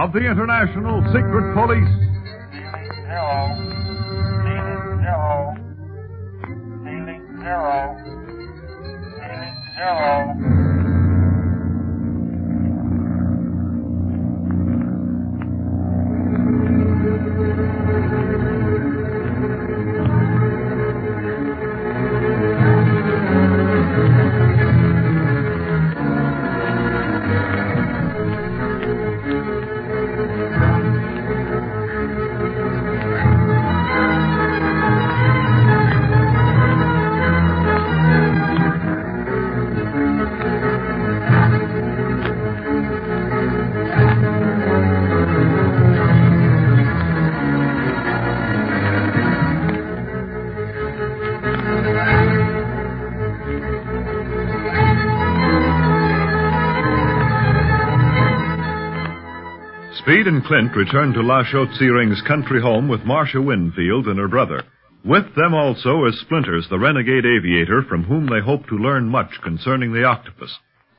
of the International Secret Police. Ceiling zero. Ceiling zero. Speed and Clint returned to La Chaux-de-Ring's country home with Marcia Winfield and her brother. With them also is Splinters, the renegade aviator, from whom they hope to learn much concerning the octopus.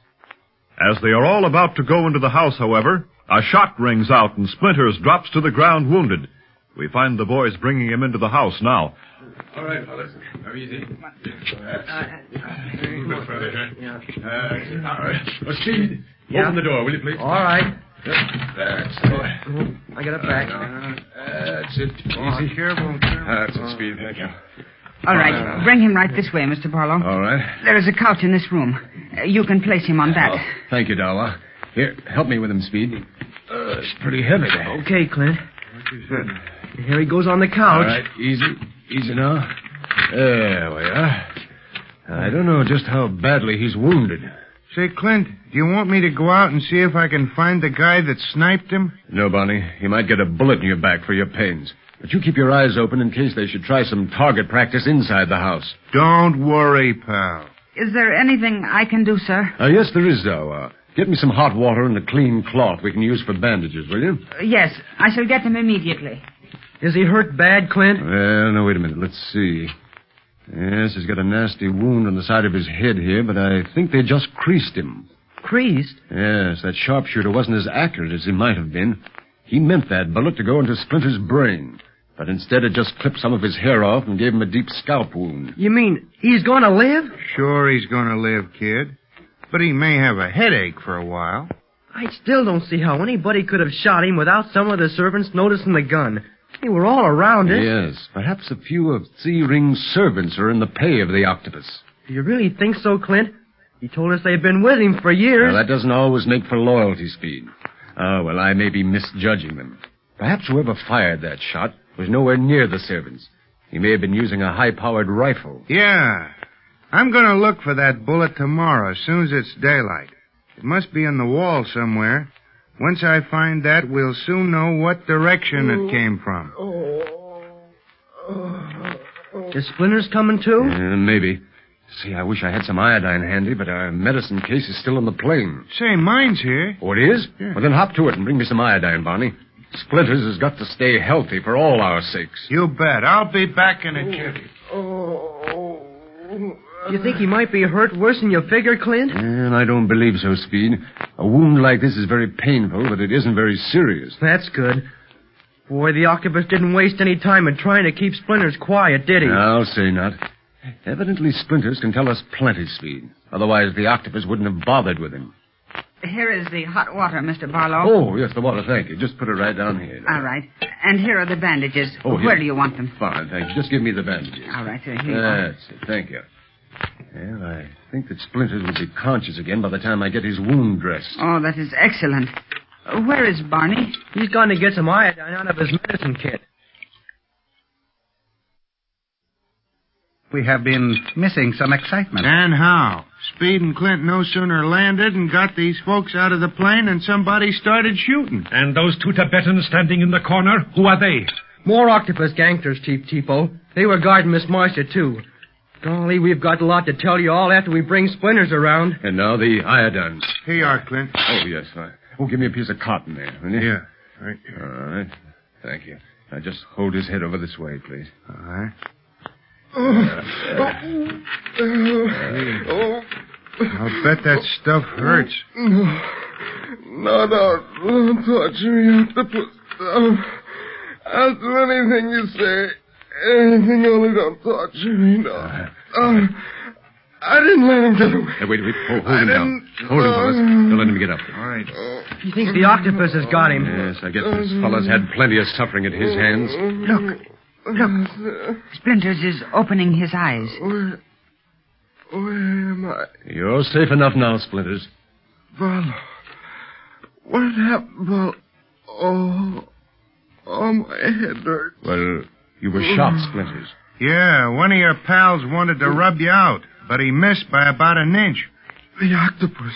As they are all about to go into the house, however, a shot rings out and Splinters drops to the ground wounded. We find the boys bringing him into the house now. All right, fellas. Now, easy. A little bit further, huh? All right. Well, Speed, open the door, will you, please? All right. That's it. I got it back. That's it. Easy. That's it, Speed. Thank you. All right. Bring him right this way, Mr. Barlow. All right. There is a couch in this room. You can place him on that. Thank you, Darla. Here, help me with him, Speed. It's pretty heavy there. Okay, Clint. Here he goes on the couch. All right. Easy now. There we are. I don't know just how badly he's wounded. Say, Clint, do you want me to go out and see if I can find the guy that sniped him? No, Bonnie. You might get a bullet in your back for your pains. But you keep your eyes open in case they should try some target practice inside the house. Don't worry, pal. Is there anything I can do, sir? Yes, there is, though. Get me some hot water and a clean cloth we can use for bandages, will you? Yes, I shall get them immediately. Is he hurt bad, Clint? Well, no, wait a minute. Let's see. Yes, he's got a nasty wound on the side of his head here, but I think they just creased him. Creased? Yes, that sharpshooter wasn't as accurate as he might have been. He meant that bullet to go into Splinter's brain, but instead it just clipped some of his hair off and gave him a deep scalp wound. You mean he's going to live? Sure he's going to live, kid. But he may have a headache for a while. I still don't see how anybody could have shot him without some of the servants noticing the gun. They were all around it. Yes, perhaps a few of C-Ring's servants are in the pay of the octopus. Do you really think so, Clint? He told us they've been with him for years. Well, that doesn't always make for loyalty, Speed. Well, I may be misjudging them. Perhaps whoever fired that shot was nowhere near the servants. He may have been using a high-powered rifle. Yeah. I'm going to look for that bullet tomorrow, as soon as it's daylight. It must be on the wall somewhere. Once I find that, we'll soon know what direction it came from. Is Splinters coming, too? Maybe. See, I wish I had some iodine handy, but our medicine case is still on the plane. Say, mine's here. Oh, it is? Yeah. Well, then hop to it and bring me some iodine, Barney. Splinters has got to stay healthy for all our sakes. You bet. I'll be back in a jiffy. You think he might be hurt worse than you figured, Clint? And I don't believe so, Speed. A wound like this is very painful, but it isn't very serious. That's good. Boy, the octopus didn't waste any time in trying to keep Splinters quiet, did he? I'll say not. Evidently, Splinters can tell us plenty, Speed. Otherwise, the octopus wouldn't have bothered with him. Here is the hot water, Mr. Barlow. Oh, yes, the water, thank you. Just put it right down here. All right. And here are the bandages. Oh, Where here. do you want them? Fine, thank you. Just give me the bandages. All right, sir. Here you go. That's it. Thank you. Well, I think that Splinters will be conscious again by the time I get his wound dressed. Oh, that is excellent. Where is Barney? He's gone to get some iodine out of his medicine kit. We have been missing some excitement. And how? Speed and Clint no sooner landed and got these folks out of the plane than somebody started shooting. And those two Tibetans standing in the corner, who are they? More octopus gangsters, Chief Tipo. They were guarding Miss Marcia, too. Golly, we've got a lot to tell you all after we bring Splinters around. And now the iodines. Here you are, Clint. Oh, yes. Give me a piece of cotton there, will you? Yeah, right. All right. Thank you. Now, just hold his head over this way, please. All right. I'll bet that stuff hurts. No, don't touch me, Octopus. I'll do anything you say. Anything, only don't touch me, no. I didn't let him get away. Wait. Hold him down. Hold him, fellas. Don't let him get up. All right. He thinks the octopus has got him. Yes, I guess this fella's had plenty of suffering at his hands. Look. Splinters is opening his eyes. Where am I? You're safe enough now, Splinters. Barlow. What happened, Barlow? Oh, my head hurts. Well, you were shot, Splinters. Yeah, one of your pals wanted to rub you out, but he missed by about an inch. The octopus.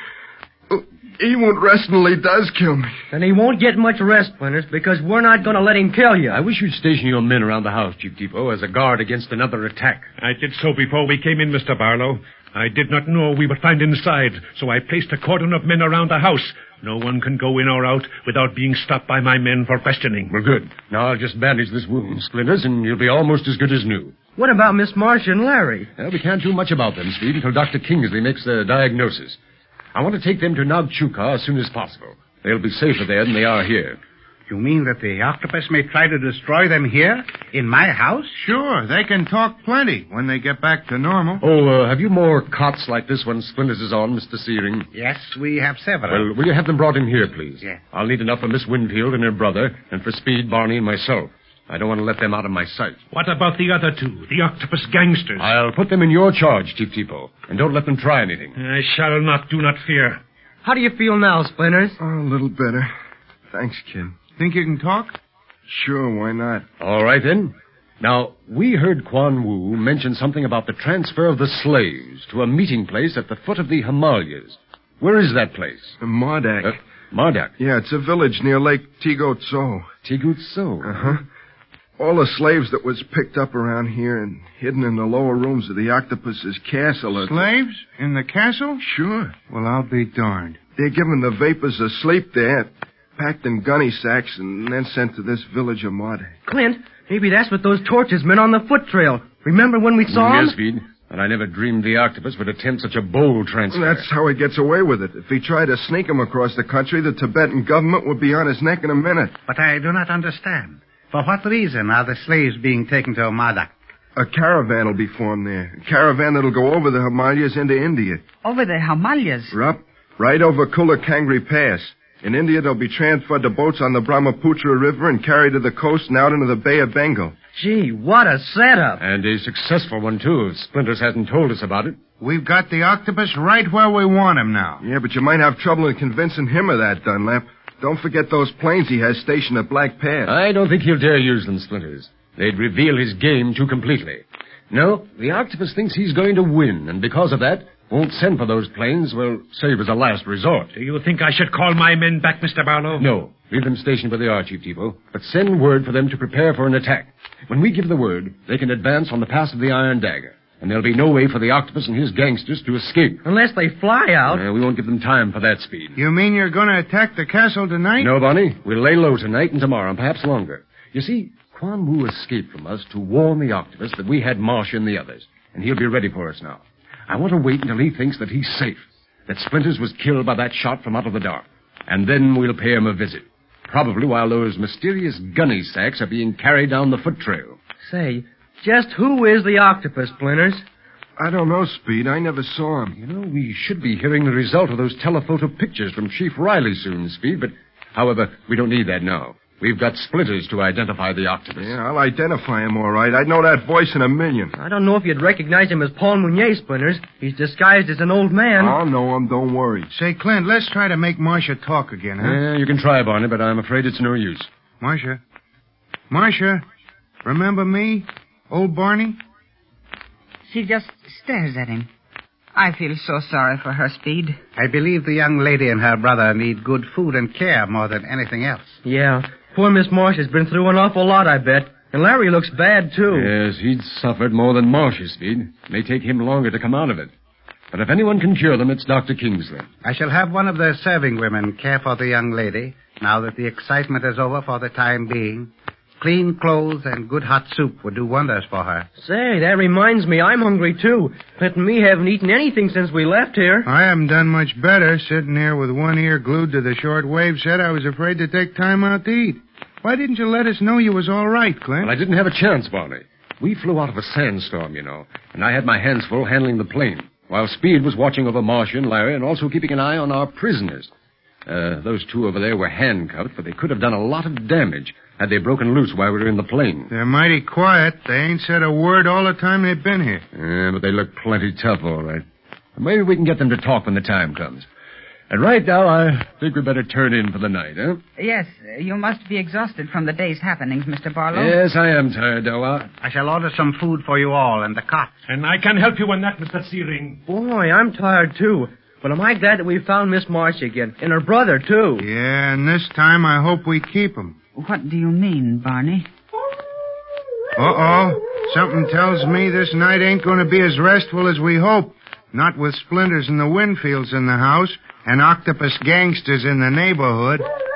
He won't rest until he does kill me. And he won't get much rest, Splinters, because we're not going to let him kill you. I wish you'd station your men around the house, Chief Depot, as a guard against another attack. I did so before we came in, Mr. Barlow. I did not know we would find inside, so I placed a cordon of men around the house. No one can go in or out without being stopped by my men for questioning. Well, good. Now I'll just bandage this wound, Splinters, and you'll be almost as good as new. What about Miss Marcia and Larry? Well, we can't do much about them, Speed, until Dr. Kingsley makes the diagnosis. I want to take them to Nagchuka as soon as possible. They'll be safer there than they are here. You mean that the octopus may try to destroy them here, in my house? Sure, they can talk plenty when they get back to normal. Oh, have you more cots like this one Splinters is on, Mr. Searing? Yes, we have several. Well, will you have them brought in here, please? Yeah. I'll need enough for Miss Winfield and her brother, and for Speed, Barney, and myself. I don't want to let them out of my sight. What about the other two, the octopus gangsters? I'll put them in your charge, Chief Depot, and don't let them try anything. I shall not, do not fear. How do you feel now, Splinters? Oh, a little better. Thanks, kid. Think you can talk? Sure, why not? All right, then. Now, we heard Quan Wu mention something about the transfer of the slaves to a meeting place at the foot of the Himalayas. Where is that place? Mardak. Mardak. Yeah, it's a village near Lake Tigotso. Tigutso. Uh-huh. All the slaves that was picked up around here and hidden in the lower rooms of the octopus's castle. Slaves? In the castle? Sure. Well, I'll be darned. They're given the vapors of sleep there, packed in gunny sacks, and then sent to this village of Mardak. Clint, maybe that's what those torches meant on the foot trail. Remember when we saw him? Yes, Speed. But I never dreamed the octopus would attempt such a bold transfer. That's how he gets away with it. If he tried to sneak him across the country, the Tibetan government would be on his neck in a minute. But I do not understand. For what reason are the slaves being taken to Mardak? A caravan will be formed there. A caravan that'll go over the Himalayas into India. Over the Himalayas? Right over Kulakangri Pass. In India, they'll be transferred to boats on the Brahmaputra River and carried to the coast and out into the Bay of Bengal. Gee, what a setup. And a successful one, too, if Splinters hasn't told us about it. We've got the octopus right where we want him now. Yeah, but you might have trouble in convincing him of that, Dunlap. Don't forget those planes he has stationed at Black Pass. I don't think he'll dare use them, Splinters. They'd reveal his game too completely. No, the octopus thinks he's going to win, and because of that, won't send for those planes, well, save as a last resort. Do you think I should call my men back, Mr. Barlow? No. Leave them stationed where they are, Chief Depot. But send word for them to prepare for an attack. When we give the word, they can advance on the pass of the Iron Dagger. And there'll be no way for the octopus and his gangsters to escape. Unless they fly out. We won't give them time for that, Speed. You mean you're going to attack the castle tonight? No, Bonnie. We'll lay low tonight and tomorrow, and perhaps longer. You see, Quan Wu escaped from us to warn the octopus that we had Marcia and the others. And he'll be ready for us now. I want to wait until he thinks that he's safe. That Splinters was killed by that shot from out of the dark. And then we'll pay him a visit. Probably while those mysterious gunny sacks are being carried down the foot trail. Say, just who is the octopus, Splinters? I don't know, Speed. I never saw him. You know, we should be hearing the result of those telephoto pictures from Chief Riley soon, Speed, but, however, we don't need that now. We've got Splinters to identify the octopus. Yeah, I'll identify him all right. I'd know that voice in a million. I don't know if you'd recognize him as Paul Meunier, Splinters. He's disguised as an old man. I'll know him, don't worry. Say, Clint, let's try to make Marcia talk again, huh? Yeah, you can try, Barney, but I'm afraid it's no use. Marcia? Marcia, remember me? Old Barney? She just stares at him. I feel so sorry for her, Speed. I believe the young lady and her brother need good food and care more than anything else. Yeah. Poor Miss Marcia's been through an awful lot, I bet. And Larry looks bad, too. Yes, he'd suffered more than Marcia, Speed. It may take him longer to come out of it. But if anyone can cure them, it's Dr. Kingsley. I shall have one of the serving women care for the young lady, now that the excitement is over for the time being. Clean clothes and good hot soup would do wonders for her. Say, that reminds me, I'm hungry, too. Clint and me haven't eaten anything since we left here. I haven't done much better, sitting here with one ear glued to the shortwave set. I was afraid to take time out to eat. Why didn't you let us know you was all right, Clint? Well, I didn't have a chance, Barney. We flew out of a sandstorm, you know, and I had my hands full handling the plane, while Speed was watching over Marcia and Larry and also keeping an eye on our prisoners. Those two over there were handcuffed, but they could have done a lot of damage had they broken loose while we were in the plane. They're mighty quiet. They ain't said a word all the time they've been here. Yeah, but they look plenty tough, all right. Maybe we can get them to talk when the time comes. And right now, I think we better turn in for the night, huh? Yes, you must be exhausted from the day's happenings, Mr. Barlow. Yes, I am tired, Della. I shall order some food for you all and the cot. And I can help you on that, Mr. Searing. Boy, I'm tired, too. But am I glad that we found Miss Marcia again. And her brother, too. Yeah, and this time I hope we keep them. What do you mean, Barney? Uh-oh. Something tells me this night ain't going to be as restful as we hope. Not with Splinters and the Winfields in the house and octopus gangsters in the neighborhood.